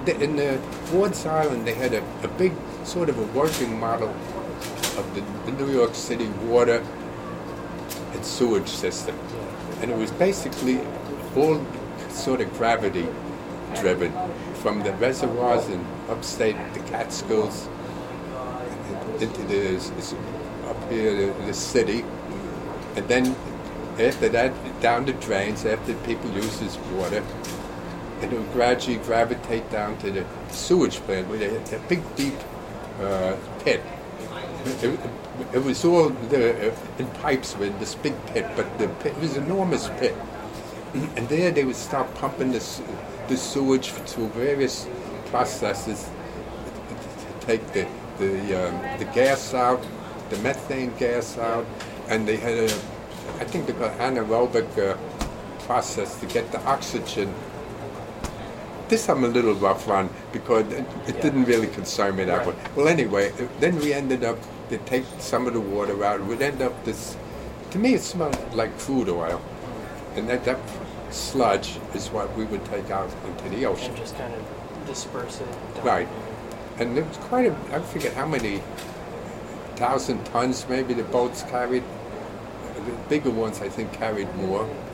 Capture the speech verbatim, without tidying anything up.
the, in the Ward's Island, they had a, a big sort of a working model of the, the New York City water and sewage system. And it was basically all sort of gravity driven from the reservoirs in upstate, the Catskills, into the, up here, the, the city. And then after that, down the drains, after people use this water, and it would gradually gravitate down to the sewage plant where they had a big, deep uh, pit. It, it was all the, uh, in pipes with this big pit, but the pit, it was an enormous pit. And there they would start pumping the, the sewage through various processes to take the, the, um, the gas out, the methane gas out, and they had a, I think they call it anaerobic uh, process to get the oxygen. This I'm a little rough on because it, it didn't really concern me that Right. way. Well, anyway, then we ended up, they take some of the water out. It would end up this, to me it smelled like crude oil. And that, that sludge is what we would take out into the ocean. And just kind of disperse it. down. Right. And it was quite a, I forget how many thousand tons maybe the boats carried. The bigger ones I think carried more.